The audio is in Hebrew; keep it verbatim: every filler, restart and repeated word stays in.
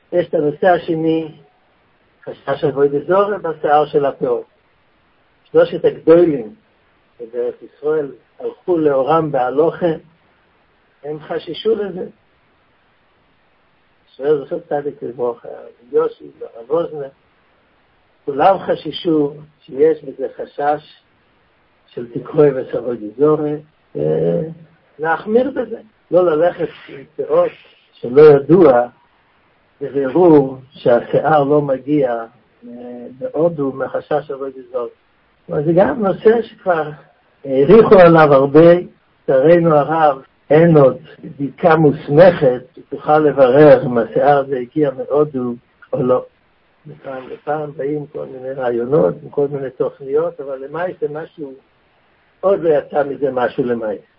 יש את הנושא השני, חשש אבוידע זורה בשיער של הפאות. שלושת הגדולים בדרך ישראל הלכו לאורם בהלוכה, הם חששו לזה. שואל רשות צדיק לברוך, יושי, הרב אוזנר, כולם חששו שיש בזה חשש של תיקחוי וסבוידע זורה, להחמיר בזה, לא ללכת עם פאות שלא ידוע, וראו שהשיער לא מגיע בהודו מחשש אבוידע זורה. אבל זה גם נושא שכבר העריכו עליו הרבה, לצערנו הרב, אין עוד בדיקה מוסמכת שתוכל לברר אם השיער הזה הגיע מהודו או לא. מפעם לפעם באים כל מיני רעיונות, כל מיני תוכניות, אבל למעשה משהו, עוד לא יצא מזה משהו למעשה.